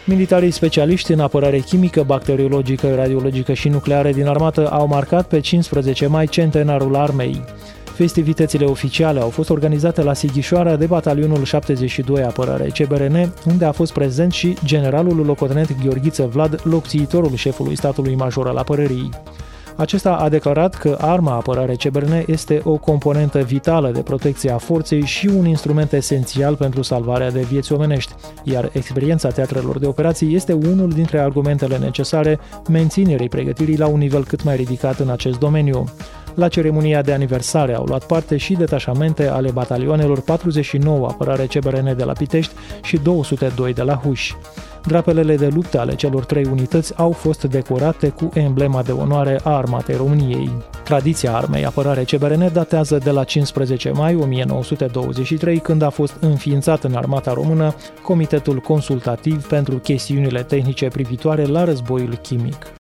Militarii specialiști în apărare chimică, bacteriologică, radiologică și nucleară din armată au marcat pe 15 mai centenarul armei. Festivitățile oficiale au fost organizate la Sighișoara de batalionul 72 Apărare CBRN, unde a fost prezent și generalul locotenent Gheorghiță Vlad, locțiitorul șefului statului major al apărării. Acesta a declarat că arma apărare CBRN este o componentă vitală de protecție a forței și un instrument esențial pentru salvarea de vieți omenești, iar experiența teatrelor de operații este unul dintre argumentele necesare menținerii pregătirii la un nivel cât mai ridicat în acest domeniu. La ceremonia de aniversare au luat parte și detașamente ale batalioanelor 49 Apărare CBRN de la Pitești și 202 de la Huși. Drapelele de luptă ale celor trei unități au fost decorate cu emblema de onoare a Armatei României. Tradiția Armei Apărare CBRN datează de la 15 mai 1923, când a fost înființat în Armata Română Comitetul Consultativ pentru chestiunile tehnice privitoare la războiul chimic.